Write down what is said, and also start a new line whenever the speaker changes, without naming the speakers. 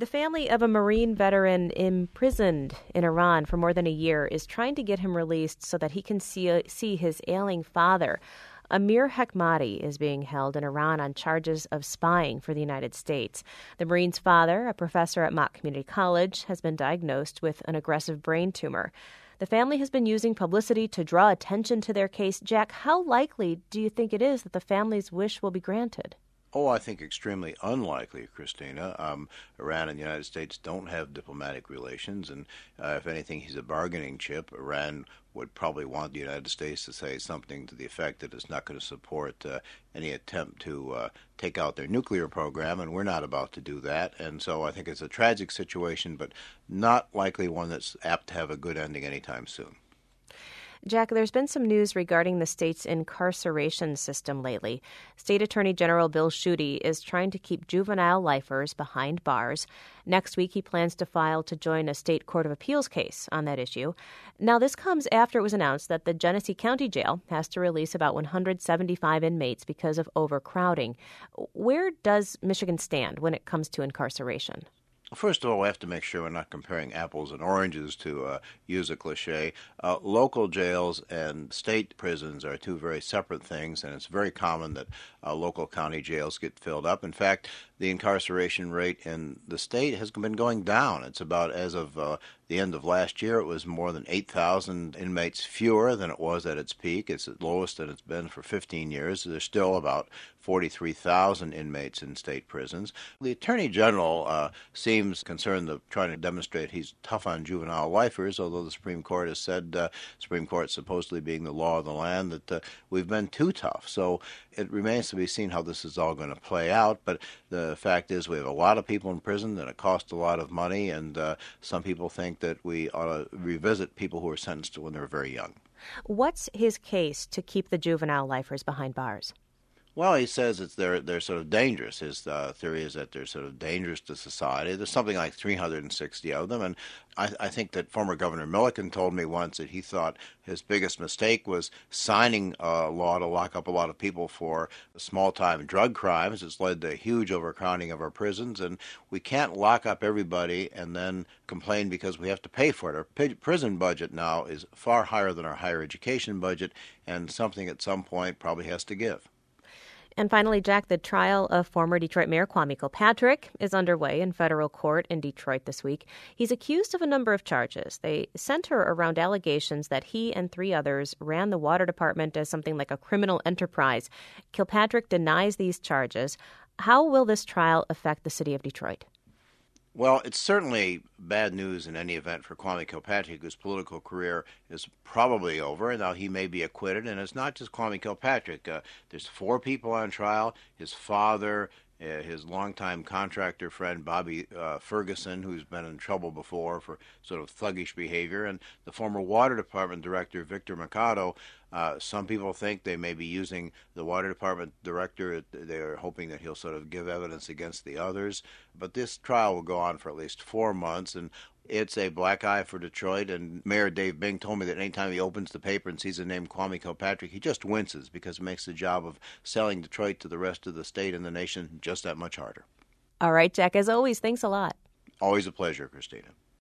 The family of a Marine veteran imprisoned in Iran for more than a year is trying to get him released so that he can see his ailing father. Amir Hekmati is being held in Iran on charges of spying for the United States. The Marine's father, a professor at Mott Community College, has been diagnosed with an aggressive brain tumor. The family has been using publicity to draw attention to their case. Jack, how likely do you think it is that the family's wish will be granted?
Oh, I think extremely unlikely, Christina. Iran and the United States don't have diplomatic relations, and if anything, he's a bargaining chip. Iran would probably want the United States to say something to the effect that it's not going to support any attempt to take out their nuclear program, and we're not about to do that. And so I think it's a tragic situation, but not likely one that's apt to have a good ending anytime soon.
Jack, there's been some news regarding the state's incarceration system lately. State Attorney General Bill Schuette is trying to keep juvenile lifers behind bars. Next week, he plans to file to join a state court of appeals case on that issue. Now, this comes after it was announced that the Genesee County Jail has to release about 175 inmates because of overcrowding. Where does Michigan stand when it comes to incarceration?
First of all, we have to make sure we're not comparing apples and oranges, to use a cliche. Local jails and state prisons are two very separate things, and it's very common that local county jails get filled up. In fact, the incarceration rate in the state has been going down. It's about, as of the end of last year, it was more than 8,000 inmates fewer than it was at its peak. It's the lowest that it's been for 15 years. There's still about 43,000 inmates in state prisons. The Attorney General seems concerned of trying to demonstrate he's tough on juvenile lifers, although the Supreme Court has said, Supreme Court supposedly being the law of the land, that we've been too tough. So it remains to be seen how this is all going to play out, but the fact is we have a lot of people in prison and it costs a lot of money, and some people think that we ought to revisit people who were sentenced when they were very young.
What's his case to keep the juvenile lifers behind bars?
Well, he says they're sort of dangerous. His theory is that they're sort of dangerous to society. There's something like 360 of them, and I think that former Governor Milliken told me once that he thought his biggest mistake was signing a law to lock up a lot of people for small-time drug crimes. It's led to a huge overcrowding of our prisons, and we can't lock up everybody and then complain because we have to pay for it. Our prison budget now is far higher than our higher education budget, and something at some point probably has to give.
And finally, Jack, the trial of former Detroit Mayor Kwame Kilpatrick is underway in federal court in Detroit this week. He's accused of a number of charges. They center around allegations that he and three others ran the water department as something like a criminal enterprise. Kilpatrick denies these charges. How will this trial affect the city of Detroit?
Well, it's certainly bad news in any event for Kwame Kilpatrick, whose political career is probably over. Now, he may be acquitted, and it's not just Kwame Kilpatrick. There's 4 people on trial: his father, his longtime contractor friend Bobby Ferguson, who's been in trouble before for sort of thuggish behavior, and the former water department director Victor Mercado. Some people think they may be using the water department director. They're hoping that he'll sort of give evidence against the others. But this trial will go on for at least 4 months, and it's a black eye for Detroit. And Mayor Dave Bing told me that anytime he opens the paper and sees the name Kwame Kilpatrick, he just winces because it makes the job of selling Detroit to the rest of the state and the nation just that much harder.
All right, Jack, as always, thanks a lot.
Always a pleasure, Christina.